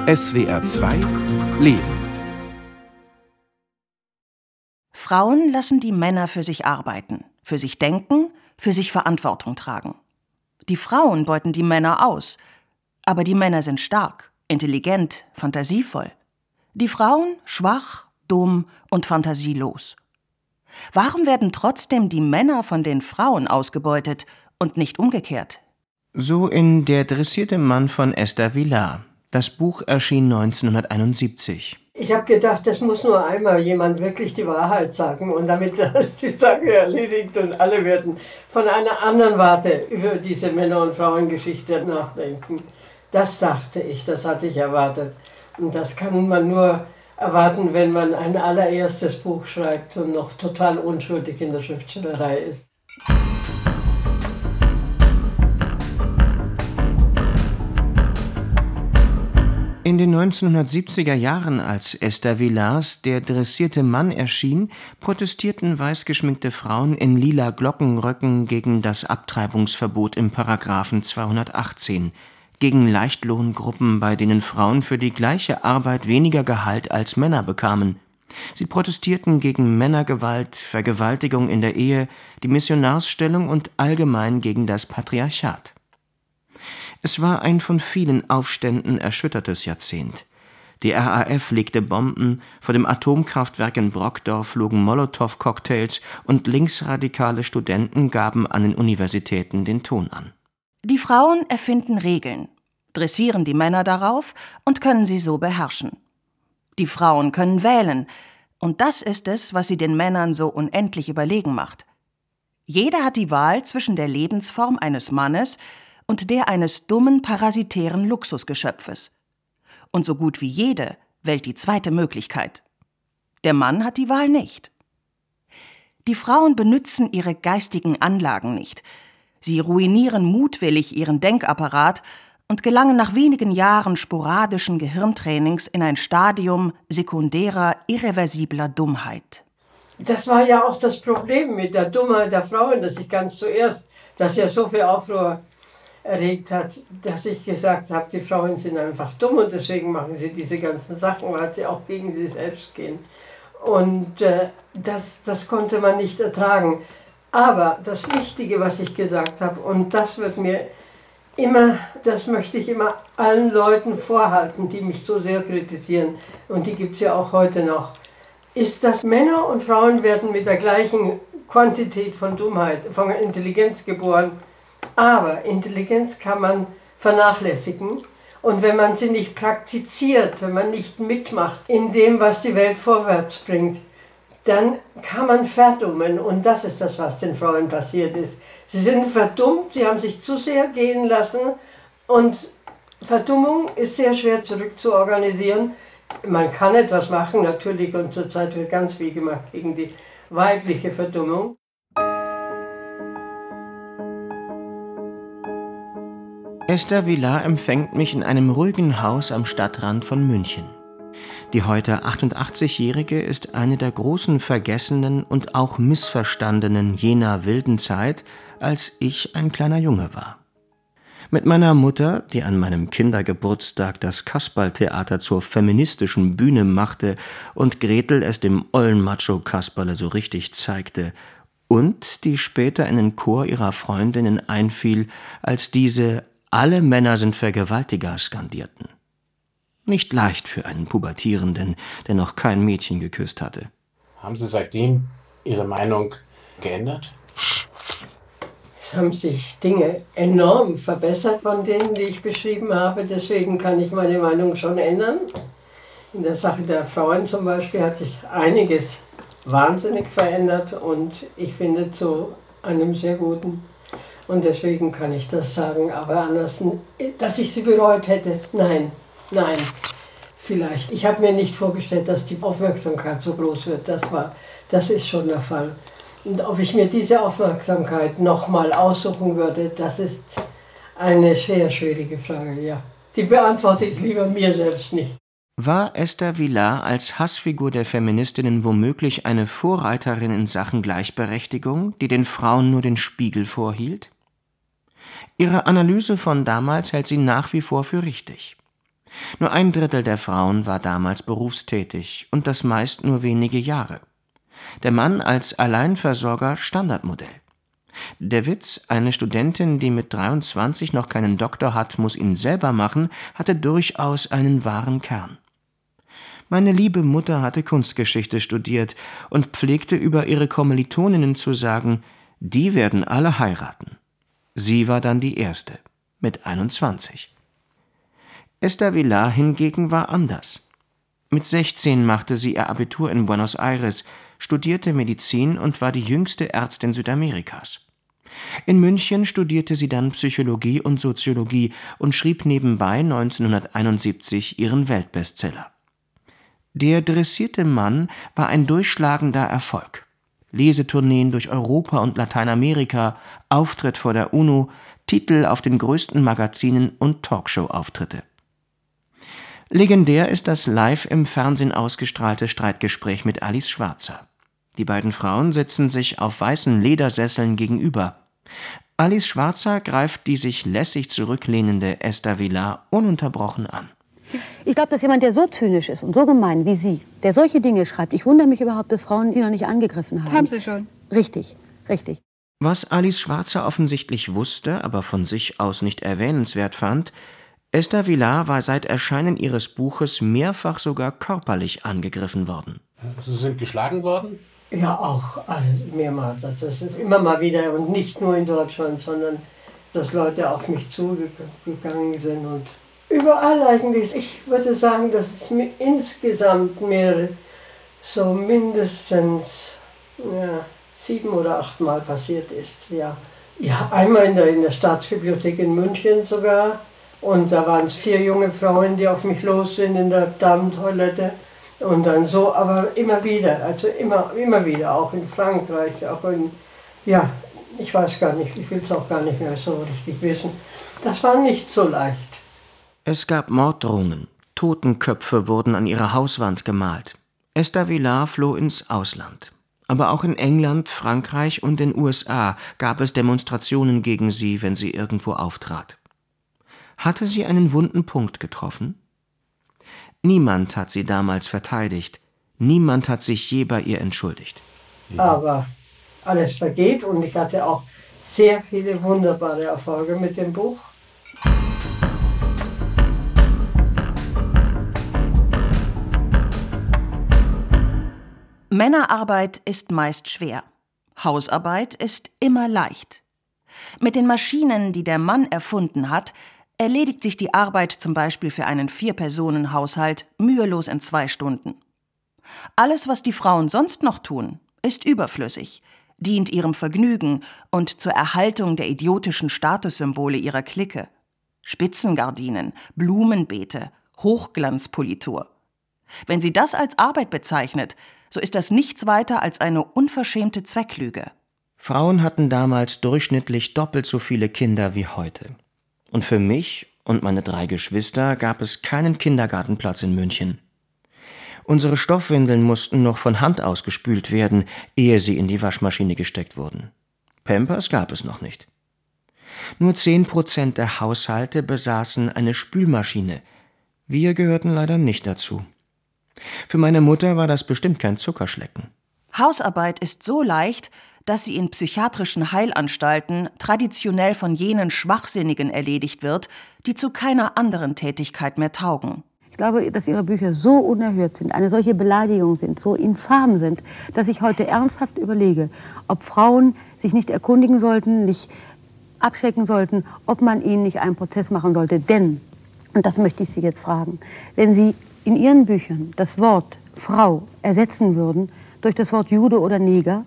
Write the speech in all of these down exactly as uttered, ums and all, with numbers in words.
S W R zwei Leben. Frauen lassen die Männer für sich arbeiten, für sich denken, für sich Verantwortung tragen. Die Frauen beuten die Männer aus, aber die Männer sind stark, intelligent, fantasievoll. Die Frauen schwach, dumm und fantasielos. Warum werden trotzdem die Männer von den Frauen ausgebeutet und nicht umgekehrt? So in Der dressierte Mann von Esther Vilar. Das Buch erschien neunzehnhunderteinundsiebzig. Ich habe gedacht, das muss nur einmal jemand wirklich die Wahrheit sagen und damit ist die Sache erledigt und alle werden von einer anderen Warte über diese Männer- und Frauengeschichte nachdenken. Das dachte ich, das hatte ich erwartet. Und das kann man nur erwarten, wenn man ein allererstes Buch schreibt und noch total unschuldig in der Schriftstellerei ist. In den neunzehnhundertsiebziger Jahren, als Esther Vilars Der dressierte Mann erschien, protestierten weißgeschminkte Frauen in lila Glockenröcken gegen das Abtreibungsverbot im Paragraphen zweihundertachtzehn, gegen Leichtlohngruppen, bei denen Frauen für die gleiche Arbeit weniger Gehalt als Männer bekamen. Sie protestierten gegen Männergewalt, Vergewaltigung in der Ehe, die Missionarsstellung und allgemein gegen das Patriarchat. Es war ein von vielen Aufständen erschüttertes Jahrzehnt. Die R A F legte Bomben, vor dem Atomkraftwerk in Brockdorf flogen Molotow-Cocktails und linksradikale Studenten gaben an den Universitäten den Ton an. Die Frauen erfinden Regeln, dressieren die Männer darauf und können sie so beherrschen. Die Frauen können wählen, und das ist es, was sie den Männern so unendlich überlegen macht. Jeder hat die Wahl zwischen der Lebensform eines Mannes und der eines dummen, parasitären Luxusgeschöpfes. Und so gut wie jede wählt die zweite Möglichkeit. Der Mann hat die Wahl nicht. Die Frauen benützen ihre geistigen Anlagen nicht. Sie ruinieren mutwillig ihren Denkapparat und gelangen nach wenigen Jahren sporadischen Gehirntrainings in ein Stadium sekundärer, irreversibler Dummheit. Das war ja auch das Problem mit der Dummheit der Frauen, dass ich ganz zuerst, dass ja so viel Aufruhr erregt hat, dass ich gesagt habe, die Frauen sind einfach dumm und deswegen machen sie diese ganzen Sachen, weil sie auch gegen sie selbst gehen. Und äh, das, das konnte man nicht ertragen. Aber das Wichtige, was ich gesagt habe, und das wird mir immer, das möchte ich immer allen Leuten vorhalten, die mich so sehr kritisieren, und die gibt es ja auch heute noch, ist, dass Männer und Frauen werden mit der gleichen Quantität von Dummheit, von Intelligenz geboren. Aber Intelligenz kann man vernachlässigen, und wenn man sie nicht praktiziert, wenn man nicht mitmacht in dem, was die Welt vorwärts bringt, dann kann man verdummen, und das ist das, was den Frauen passiert ist. Sie sind verdummt, sie haben sich zu sehr gehen lassen, und Verdummung ist sehr schwer zurückzuorganisieren. Man kann etwas machen, natürlich, und zurzeit wird ganz viel gemacht gegen die weibliche Verdummung. Esther Vilar empfängt mich in einem ruhigen Haus am Stadtrand von München. Die heute achtundachtzigjährige ist eine der großen Vergessenen und auch Missverstandenen jener wilden Zeit, als ich ein kleiner Junge war. Mit meiner Mutter, die an meinem Kindergeburtstag das Kasperltheater zur feministischen Bühne machte und Gretel es dem ollen Macho-Kasperle so richtig zeigte, und die später in den Chor ihrer Freundinnen einfiel, als diese »Alle Männer sind Vergewaltiger« skandierten. Nicht leicht für einen Pubertierenden, der noch kein Mädchen geküsst hatte. Haben Sie seitdem Ihre Meinung geändert? Es haben sich Dinge enorm verbessert von denen, die ich beschrieben habe. Deswegen kann ich meine Meinung schon ändern. In der Sache der Frauen zum Beispiel hat sich einiges wahnsinnig verändert und ich finde zu einem sehr guten. Und deswegen kann ich das sagen. Aber anders, dass ich sie bereut hätte, nein, nein. Vielleicht. Ich habe mir nicht vorgestellt, dass die Aufmerksamkeit so groß wird. Das war, das ist schon der Fall. Und ob ich mir diese Aufmerksamkeit nochmal aussuchen würde, das ist eine sehr schwierige Frage, ja. Die beantworte ich lieber mir selbst nicht. War Esther Vilar als Hassfigur der Feministinnen womöglich eine Vorreiterin in Sachen Gleichberechtigung, die den Frauen nur den Spiegel vorhielt? Ihre Analyse von damals hält sie nach wie vor für richtig. Nur ein Drittel der Frauen war damals berufstätig und das meist nur wenige Jahre. Der Mann als Alleinversorger Standardmodell. Der Witz, eine Studentin, die mit dreiundzwanzig noch keinen Doktor hat, muss ihn selber machen, hatte durchaus einen wahren Kern. Meine liebe Mutter hatte Kunstgeschichte studiert und pflegte über ihre Kommilitoninnen zu sagen, die werden alle heiraten. Sie war dann die erste, mit einundzwanzig. Esther Vilar hingegen war anders. Mit sechzehn machte sie ihr Abitur in Buenos Aires, studierte Medizin und war die jüngste Ärztin Südamerikas. In München studierte sie dann Psychologie und Soziologie und schrieb nebenbei neunzehnhunderteinundsiebzig ihren Weltbestseller. Der dressierte Mann war ein durchschlagender Erfolg. Lesetourneen durch Europa und Lateinamerika, Auftritt vor der UNO, Titel auf den größten Magazinen und Talkshow-Auftritte. Legendär ist das live im Fernsehen ausgestrahlte Streitgespräch mit Alice Schwarzer. Die beiden Frauen sitzen sich auf weißen Ledersesseln gegenüber. Alice Schwarzer greift die sich lässig zurücklehnende Esther Vilar ununterbrochen an. Ich glaube, dass jemand, der so zynisch ist und so gemein wie Sie, der solche Dinge schreibt, ich wundere mich überhaupt, dass Frauen Sie noch nicht angegriffen haben. Haben Sie schon. Richtig, richtig. Was Alice Schwarzer offensichtlich wusste, aber von sich aus nicht erwähnenswert fand, Esther Vilar war seit Erscheinen ihres Buches mehrfach sogar körperlich angegriffen worden. Sie sind geschlagen worden? Ja, auch alles mehrmals. Das ist immer mal wieder und nicht nur in Deutschland, sondern dass Leute auf mich zugegangen sind und überall eigentlich. Ich würde sagen, dass es mir insgesamt mehr so mindestens ja, sieben oder acht Mal passiert ist. Ja, ja einmal in der, in der Staatsbibliothek in München sogar. Und da waren es vier junge Frauen, die auf mich los sind in der Damentoilette. Und dann so, aber immer wieder, also immer, immer wieder, auch in Frankreich, auch in, ja, ich weiß gar nicht, ich will es auch gar nicht mehr so richtig wissen. Das war nicht so leicht. Es gab Morddrohungen, Totenköpfe wurden an ihrer Hauswand gemalt. Esther Vilar floh ins Ausland. Aber auch in England, Frankreich und den U S A gab es Demonstrationen gegen sie, wenn sie irgendwo auftrat. Hatte sie einen wunden Punkt getroffen? Niemand hat sie damals verteidigt. Niemand hat sich je bei ihr entschuldigt. Aber alles vergeht und ich hatte auch sehr viele wunderbare Erfolge mit dem Buch. Männerarbeit ist meist schwer. Hausarbeit ist immer leicht. Mit den Maschinen, die der Mann erfunden hat, erledigt sich die Arbeit zum Beispiel für einen Vier-Personen-Haushalt mühelos in zwei Stunden. Alles, was die Frauen sonst noch tun, ist überflüssig, dient ihrem Vergnügen und zur Erhaltung der idiotischen Statussymbole ihrer Clique. Spitzengardinen, Blumenbeete, Hochglanzpolitur. Wenn sie das als Arbeit bezeichnet, so ist das nichts weiter als eine unverschämte Zwecklüge. Frauen hatten damals durchschnittlich doppelt so viele Kinder wie heute. Und für mich und meine drei Geschwister gab es keinen Kindergartenplatz in München. Unsere Stoffwindeln mussten noch von Hand ausgespült werden, ehe sie in die Waschmaschine gesteckt wurden. Pampers gab es noch nicht. Nur zehn Prozent der Haushalte besaßen eine Spülmaschine. Wir gehörten leider nicht dazu. Für meine Mutter war das bestimmt kein Zuckerschlecken. Hausarbeit ist so leicht, dass sie in psychiatrischen Heilanstalten traditionell von jenen Schwachsinnigen erledigt wird, die zu keiner anderen Tätigkeit mehr taugen. Ich glaube, dass Ihre Bücher so unerhört sind, eine solche Beleidigung sind, so infam sind, dass ich heute ernsthaft überlege, ob Frauen sich nicht erkundigen sollten, nicht abchecken sollten, ob man ihnen nicht einen Prozess machen sollte. Denn, und das möchte ich Sie jetzt fragen, wenn Sie in Ihren Büchern das Wort Frau ersetzen würden durch das Wort Jude oder Neger,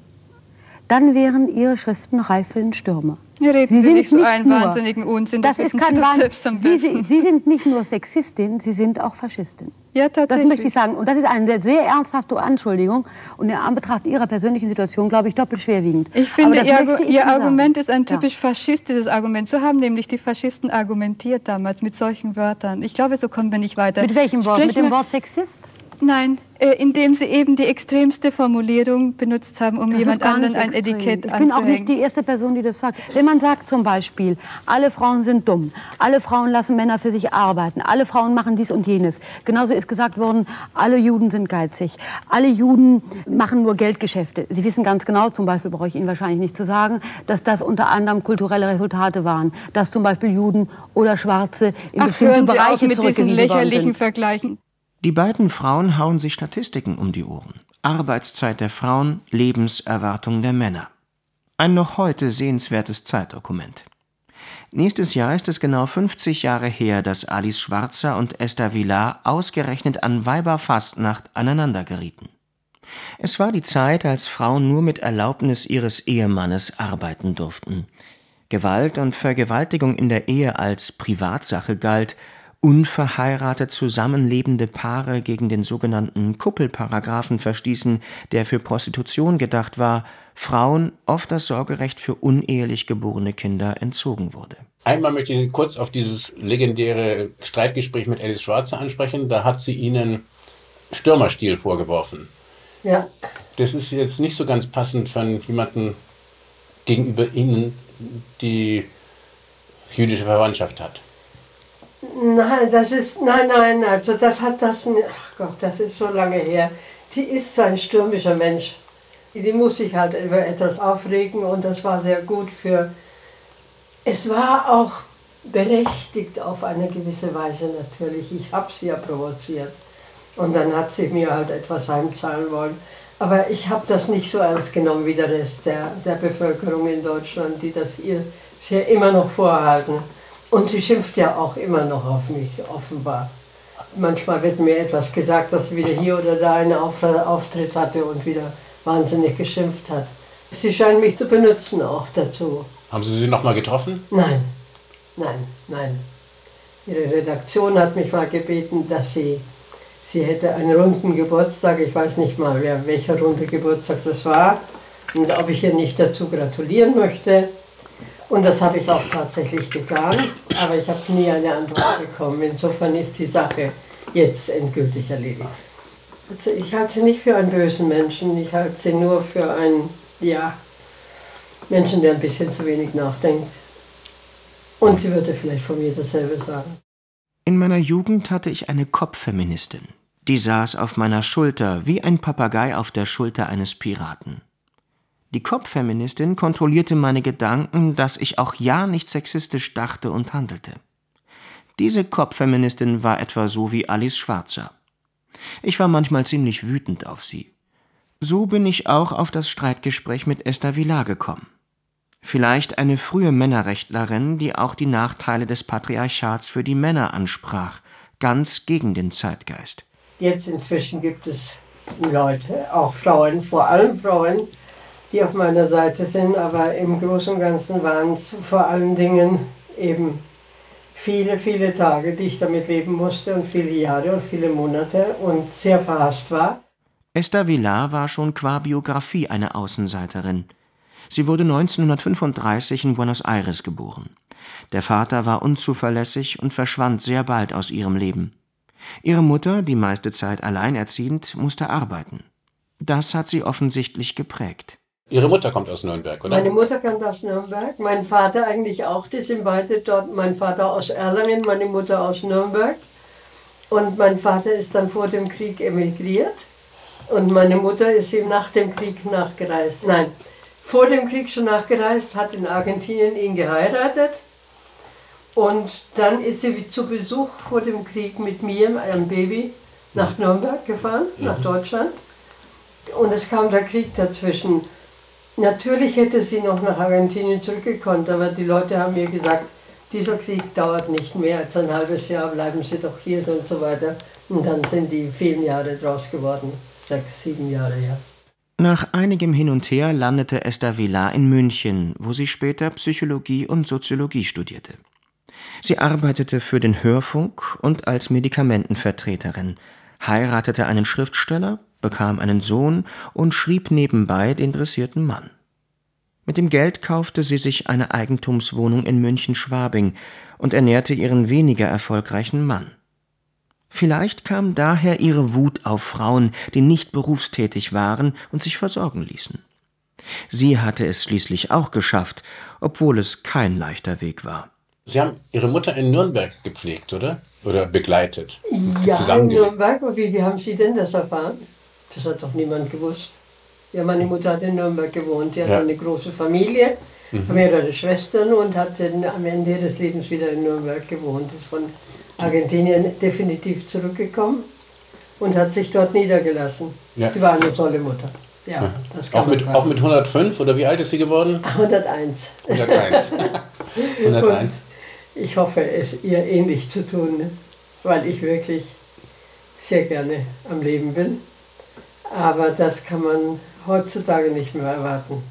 dann wären Ihre Schriften reif für den Stürmer. Ja, reden Sie, Sie sind nicht so nicht einen nur, wahnsinnigen Unsinn, das, das ist wissen kein Sie doch Wahn- selbst am Sie, besten. Sie, Sie sind nicht nur Sexistin, Sie sind auch Faschistin. Ja, tatsächlich. Das möchte ich sagen. Und das ist eine sehr ernsthafte Anschuldigung und in Anbetracht Ihrer persönlichen Situation, glaube ich, doppelt schwerwiegend. Ich finde, Aber das Ihr, möchte ich Ihr Ihnen Argument sagen. ist ein typisch Ja. faschistisches Argument. So haben nämlich die Faschisten argumentiert damals mit solchen Wörtern. Ich glaube, so kommen wir nicht weiter. Mit welchem Wort? Sprich Mit dem mir- Wort Sexist? Nein, äh, indem sie eben die extremste Formulierung benutzt haben, um Das jemand ist gar anderen nicht ein extrem. Etikett Ich bin auch anzuhängen. nicht die erste Person, die das sagt. Wenn man sagt zum Beispiel, alle Frauen sind dumm, alle Frauen lassen Männer für sich arbeiten, alle Frauen machen dies und jenes. Genauso ist gesagt worden, alle Juden sind geizig, alle Juden machen nur Geldgeschäfte. Sie wissen ganz genau, zum Beispiel brauche ich Ihnen wahrscheinlich nicht zu sagen, dass das unter anderem kulturelle Resultate waren. Dass zum Beispiel Juden oder Schwarze in Ach, bestimmte hören Sie Bereiche auf mit diesen zurückgewiesen worden lächerlichen sind. Vergleichen. Die beiden Frauen hauen sich Statistiken um die Ohren. Arbeitszeit der Frauen, Lebenserwartung der Männer. Ein noch heute sehenswertes Zeitdokument. Nächstes Jahr ist es genau fünfzig Jahre her, dass Alice Schwarzer und Esther Vilar ausgerechnet an Weiberfastnacht aneinander gerieten. Es war die Zeit, als Frauen nur mit Erlaubnis ihres Ehemannes arbeiten durften. Gewalt und Vergewaltigung in der Ehe als Privatsache galt, unverheiratet zusammenlebende Paare gegen den sogenannten Kuppelparagraphen verstießen, der für Prostitution gedacht war, Frauen oft das Sorgerecht für unehelich geborene Kinder entzogen wurde. Einmal möchte ich kurz auf dieses legendäre Streitgespräch mit Alice Schwarzer ansprechen. Da hat sie Ihnen Stürmerstil vorgeworfen. Ja. Das ist jetzt nicht so ganz passend von jemandem gegenüber Ihnen, die jüdische Verwandtschaft hat. Nein, das ist, nein, nein, also das hat das, ach Gott, das ist so lange her. Die ist so ein stürmischer Mensch. Die muss sich halt über etwas aufregen und das war sehr gut für, es war auch berechtigt auf eine gewisse Weise natürlich. Ich habe sie ja provoziert und dann hat sie mir halt etwas heimzahlen wollen. Aber ich habe das nicht so ernst genommen wie der Rest der, der Bevölkerung in Deutschland, die das ihr sehr immer noch vorhalten. Und sie schimpft ja auch immer noch auf mich, offenbar. Manchmal wird mir etwas gesagt, dass sie wieder hier oder da einen Auftritt hatte und wieder wahnsinnig geschimpft hat. Sie scheint mich zu benutzen auch dazu. Haben Sie sie noch mal getroffen? Nein, nein, nein. Ihre Redaktion hat mich mal gebeten, dass sie, sie hätte einen runden Geburtstag, ich weiß nicht mal, wer, welcher runde Geburtstag das war, und ob ich ihr nicht dazu gratulieren möchte. Und das habe ich auch tatsächlich getan, aber ich habe nie eine Antwort bekommen. Insofern ist die Sache jetzt endgültig erledigt. Also ich halte sie nicht für einen bösen Menschen, ich halte sie nur für einen, ja, Menschen, der ein bisschen zu wenig nachdenkt. Und sie würde vielleicht von mir dasselbe sagen. In meiner Jugend hatte ich eine Kopffeministin. Die saß auf meiner Schulter wie ein Papagei auf der Schulter eines Piraten. Die Kopffeministin kontrollierte meine Gedanken, dass ich auch ja nicht sexistisch dachte und handelte. Diese Kopffeministin war etwa so wie Alice Schwarzer. Ich war manchmal ziemlich wütend auf sie. So bin ich auch auf das Streitgespräch mit Esther Vilar gekommen. Vielleicht eine frühe Männerrechtlerin, die auch die Nachteile des Patriarchats für die Männer ansprach, ganz gegen den Zeitgeist. Jetzt inzwischen gibt es Leute, auch Frauen, vor allem Frauen, die auf meiner Seite sind, aber im Großen und Ganzen waren es vor allen Dingen eben viele, viele Tage, die ich damit leben musste und viele Jahre und viele Monate und sehr verhasst war. Esther Vilar war schon qua Biografie eine Außenseiterin. Sie wurde neunzehnhundertfünfunddreißig in Buenos Aires geboren. Der Vater war unzuverlässig und verschwand sehr bald aus ihrem Leben. Ihre Mutter, die meiste Zeit alleinerziehend, musste arbeiten. Das hat sie offensichtlich geprägt. Ihre Mutter kommt aus Nürnberg, oder? Meine Mutter kommt aus Nürnberg, mein Vater eigentlich auch, die sind beide dort. Mein Vater aus Erlangen, meine Mutter aus Nürnberg. Und mein Vater ist dann vor dem Krieg emigriert und meine Mutter ist ihm nach dem Krieg nachgereist. Nein, vor dem Krieg schon nachgereist, hat in Argentinien ihn geheiratet. Und dann ist sie zu Besuch vor dem Krieg mit mir, einem Baby, nach Nürnberg gefahren, mhm. nach Deutschland. Und es kam der Krieg dazwischen. Natürlich hätte sie noch nach Argentinien zurückgekonnt, aber die Leute haben mir gesagt, dieser Krieg dauert nicht mehr als ein halbes Jahr, bleiben Sie doch hier und so weiter. Und dann sind die vielen Jahre draus geworden, sechs, sieben Jahre, ja. Nach einigem Hin und Her landete Esther Vilar in München, wo sie später Psychologie und Soziologie studierte. Sie arbeitete für den Hörfunk und als Medikamentenvertreterin, heiratete einen Schriftsteller, bekam einen Sohn und schrieb nebenbei den dressierten Mann. Mit dem Geld kaufte sie sich eine Eigentumswohnung in München-Schwabing und ernährte ihren weniger erfolgreichen Mann. Vielleicht kam daher ihre Wut auf Frauen, die nicht berufstätig waren und sich versorgen ließen. Sie hatte es schließlich auch geschafft, obwohl es kein leichter Weg war. Sie haben Ihre Mutter in Nürnberg gepflegt, oder? Oder begleitet? Ja, in Nürnberg. Wie, wie haben Sie denn das erfahren? Das hat doch niemand gewusst. Ja, meine Mutter hat in Nürnberg gewohnt. Die hat ja. eine große Familie, mhm. mehrere Schwestern und hat dann am Ende ihres Lebens wieder in Nürnberg gewohnt. Ist von Argentinien definitiv zurückgekommen und hat sich dort niedergelassen. Ja. Sie war eine tolle Mutter. Ja, ja. Das kann auch, mit, auch mit hundertfünf oder wie alt ist sie geworden? hunderteins. hunderteins. hunderteins. Und ich hoffe, es ihr ähnlich zu tun, ne? Weil ich wirklich sehr gerne am Leben bin. Aber das kann man heutzutage nicht mehr erwarten.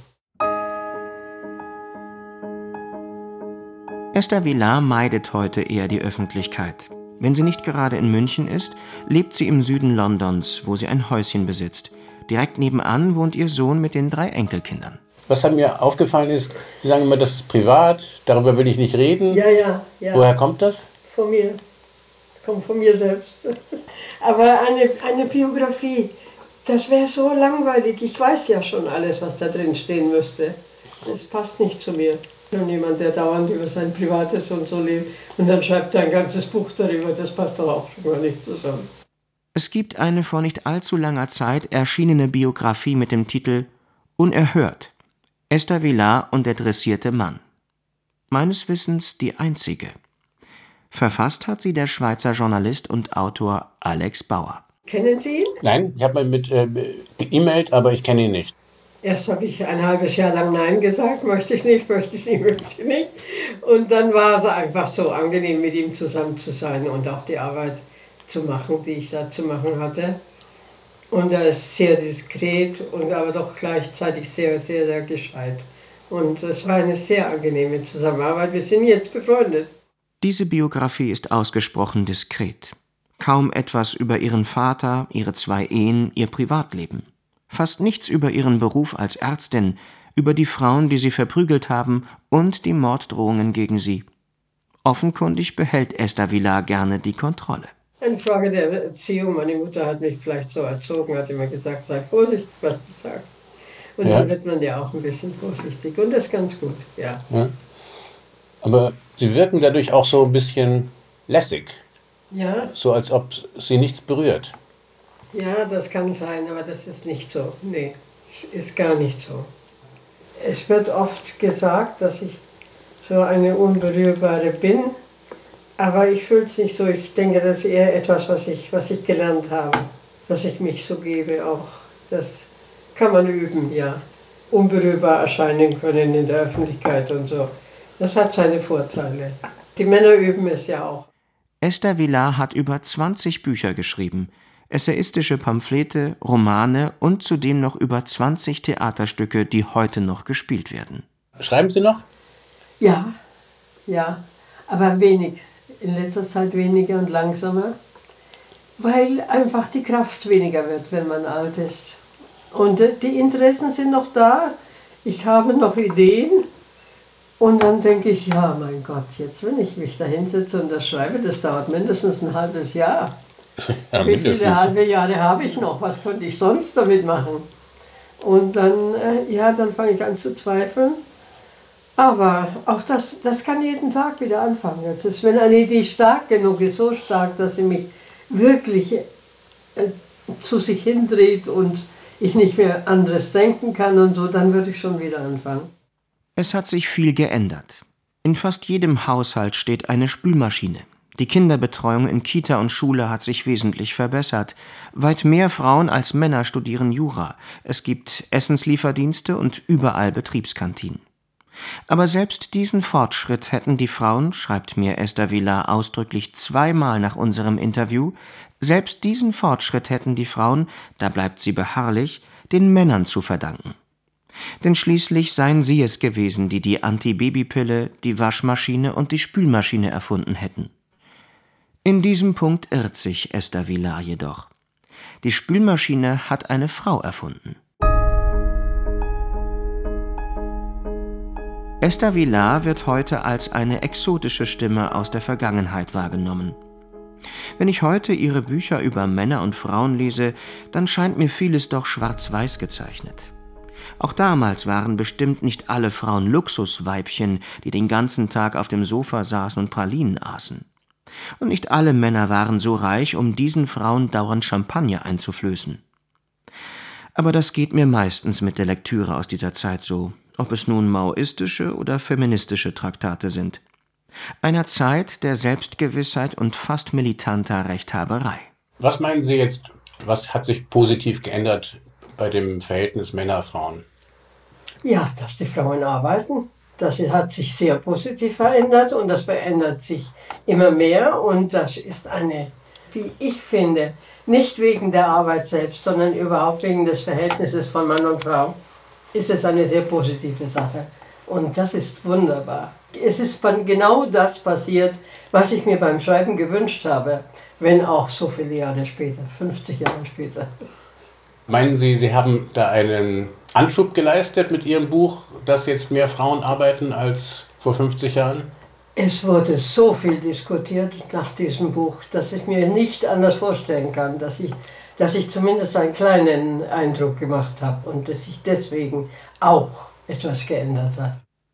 Esther Vilar meidet heute eher die Öffentlichkeit. Wenn sie nicht gerade in München ist, lebt sie im Süden Londons, wo sie ein Häuschen besitzt. Direkt nebenan wohnt ihr Sohn mit den drei Enkelkindern. Was hat mir aufgefallen ist, Sie sagen immer, das ist privat, darüber will ich nicht reden. Ja, ja, ja. Woher kommt das? Von mir. Kommt von mir selbst. Aber eine, eine Biografie, das wäre so langweilig. Ich weiß ja schon alles, was da drin stehen müsste. Das passt nicht zu mir. Und jemand, der dauernd über sein Privates und so lebt und dann schreibt er ein ganzes Buch darüber, das passt doch auch schon mal nicht zusammen. Es gibt eine vor nicht allzu langer Zeit erschienene Biografie mit dem Titel »Unerhört. Esther Vilar und der dressierte Mann«. Meines Wissens die einzige. Verfasst hat sie der Schweizer Journalist und Autor Alex Bauer. Kennen Sie ihn? Nein, ich habe mal mit äh, geemailt, aber ich kenne ihn nicht. Erst habe ich ein halbes Jahr lang Nein gesagt, möchte ich nicht, möchte ich nicht, möchte ich nicht. Und dann war es einfach so angenehm, mit ihm zusammen zu sein und auch die Arbeit zu machen, die ich da zu machen hatte. Und er ist sehr diskret und aber doch gleichzeitig sehr, sehr, sehr gescheit. Und es war eine sehr angenehme Zusammenarbeit. Wir sind jetzt befreundet. Diese Biografie ist ausgesprochen diskret. Kaum etwas über ihren Vater, ihre zwei Ehen, ihr Privatleben. Fast nichts über ihren Beruf als Ärztin, über die Frauen, die sie verprügelt haben und die Morddrohungen gegen sie. Offenkundig behält Esther Vilar gerne die Kontrolle. Eine Frage der Erziehung. Meine Mutter hat mich vielleicht so erzogen, hat immer gesagt, sei vorsichtig, was du sagst. Und ja. Dann wird man ja auch ein bisschen vorsichtig. Und das ist ganz gut, ja. ja. Aber Sie wirken dadurch auch so ein bisschen lässig. Ja. So als ob Sie nichts berührt. Ja, das kann sein, aber das ist nicht so. Nee, ist gar nicht so. Es wird oft gesagt, dass ich so eine Unberührbare bin, aber ich fühle es nicht so. Ich denke, das ist eher etwas, was ich, was ich gelernt habe, dass ich mich so gebe auch. Das kann man üben, ja. Unberührbar erscheinen können in der Öffentlichkeit und so. Das hat seine Vorteile. Die Männer üben es ja auch. Esther Vilar hat über zwanzig Bücher geschrieben. Essayistische Pamphlete, Romane und zudem noch über zwanzig Theaterstücke, die heute noch gespielt werden. Schreiben Sie noch? Ja, ja, aber wenig. In letzter Zeit weniger und langsamer, weil einfach die Kraft weniger wird, wenn man alt ist. Und die Interessen sind noch da, ich habe noch Ideen und dann denke ich, ja mein Gott, jetzt wenn ich mich da hinsetze und das schreibe, das dauert mindestens ein halbes Jahr. Ja, wie viele halbe Jahre habe ich noch? Was könnte ich sonst damit machen? Und dann, äh, ja, dann fange ich an zu zweifeln. Aber auch das, das kann jeden Tag wieder anfangen. Jetzt ist, wenn eine Idee stark genug ist, so stark, dass sie mich wirklich äh, zu sich hindreht und ich nicht mehr anderes denken kann und so, dann würde ich schon wieder anfangen. Es hat sich viel geändert. In fast jedem Haushalt steht eine Spülmaschine. Die Kinderbetreuung in Kita und Schule hat sich wesentlich verbessert. Weit mehr Frauen als Männer studieren Jura. Es gibt Essenslieferdienste und überall Betriebskantinen. Aber selbst diesen Fortschritt hätten die Frauen, schreibt mir Esther Vilar ausdrücklich zweimal nach unserem Interview, selbst diesen Fortschritt hätten die Frauen, da bleibt sie beharrlich, den Männern zu verdanken. Denn schließlich seien sie es gewesen, die die Antibabypille, die Waschmaschine und die Spülmaschine erfunden hätten. In diesem Punkt irrt sich Esther Vilar jedoch. Die Spülmaschine hat eine Frau erfunden. Esther Vilar wird heute als eine exotische Stimme aus der Vergangenheit wahrgenommen. Wenn ich heute ihre Bücher über Männer und Frauen lese, dann scheint mir vieles doch schwarz-weiß gezeichnet. Auch damals waren bestimmt nicht alle Frauen Luxusweibchen, die den ganzen Tag auf dem Sofa saßen und Pralinen aßen. Und nicht alle Männer waren so reich, um diesen Frauen dauernd Champagner einzuflößen. Aber das geht mir meistens mit der Lektüre aus dieser Zeit so, ob es nun maoistische oder feministische Traktate sind. Einer Zeit der Selbstgewissheit und fast militanter Rechthaberei. Was meinen Sie jetzt, was hat sich positiv geändert bei dem Verhältnis Männer-Frauen? Ja, dass die Frauen arbeiten. Das hat sich sehr positiv verändert und das verändert sich immer mehr. Und das ist eine, wie ich finde, nicht wegen der Arbeit selbst, sondern überhaupt wegen des Verhältnisses von Mann und Frau, ist es eine sehr positive Sache. Und das ist wunderbar. Es ist genau das passiert, was ich mir beim Schreiben gewünscht habe, wenn auch so viele Jahre später, fünfzig Jahre später. Meinen Sie, Sie haben da einen Anschub geleistet mit Ihrem Buch, dass jetzt mehr Frauen arbeiten als vor fünfzig Jahren? Es wurde so viel diskutiert nach diesem Buch, dass ich mir nicht anders vorstellen kann, dass ich, dass ich zumindest einen kleinen Eindruck gemacht habe und dass sich deswegen auch etwas geändert hat.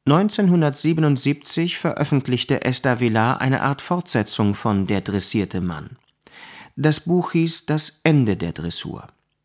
neunzehnhundertsiebenundsiebzig veröffentlichte Esther Vilar eine Art Fortsetzung von Der dressierte Mann. Das Buch hieß Das Ende der Dressur.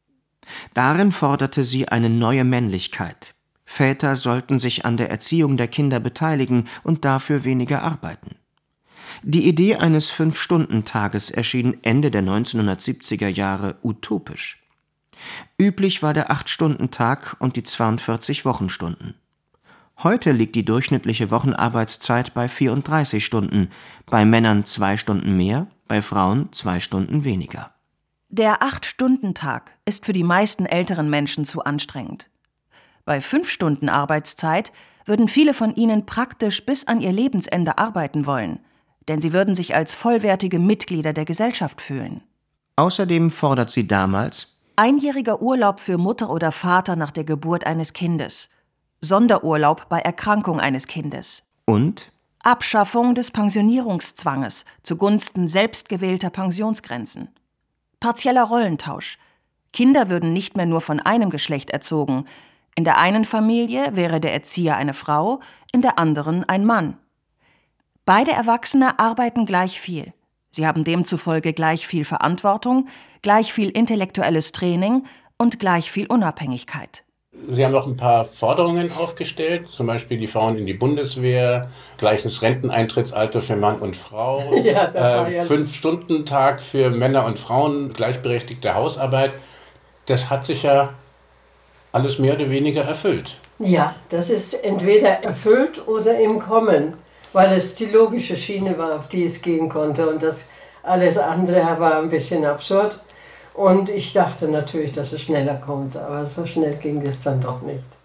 Darin forderte sie eine neue Männlichkeit. Väter sollten sich an der Erziehung der Kinder beteiligen und dafür weniger arbeiten. Die Idee eines Fünf-Stunden-Tages erschien Ende der neunzehnhundertsiebziger Jahre utopisch. Üblich war der Acht-Stunden-Tag und die zweiundvierzig Wochenstunden. Heute liegt die durchschnittliche Wochenarbeitszeit bei vierunddreißig Stunden, bei Männern zwei Stunden mehr, bei Frauen zwei Stunden weniger. Der Acht-Stunden-Tag ist für die meisten älteren Menschen zu anstrengend. Bei fünf Stunden Arbeitszeit würden viele von ihnen praktisch bis an ihr Lebensende arbeiten wollen, denn sie würden sich als vollwertige Mitglieder der Gesellschaft fühlen. Außerdem fordert sie damals einjähriger Urlaub für Mutter oder Vater nach der Geburt eines Kindes, Sonderurlaub bei Erkrankung eines Kindes und Abschaffung des Pensionierungszwanges zugunsten selbstgewählter Pensionsgrenzen. Partieller Rollentausch. Kinder würden nicht mehr nur von einem Geschlecht erzogen. In der einen Familie wäre der Erzieher eine Frau, in der anderen ein Mann. Beide Erwachsene arbeiten gleich viel. Sie haben demzufolge gleich viel Verantwortung, gleich viel intellektuelles Training und gleich viel Unabhängigkeit. Sie haben noch ein paar Forderungen aufgestellt, zum Beispiel die Frauen in die Bundeswehr, gleiches Renteneintrittsalter für Mann und Frau, Ja, das war ja- äh, Fünf-Stunden-Tag für Männer und Frauen, gleichberechtigte Hausarbeit. Das hat sich ja alles mehr oder weniger erfüllt. Ja, das ist entweder erfüllt oder im Kommen, weil es die logische Schiene war, auf die es gehen konnte. Und das alles andere war ein bisschen absurd. Und ich dachte natürlich, dass es schneller kommt, aber so schnell ging es dann doch nicht.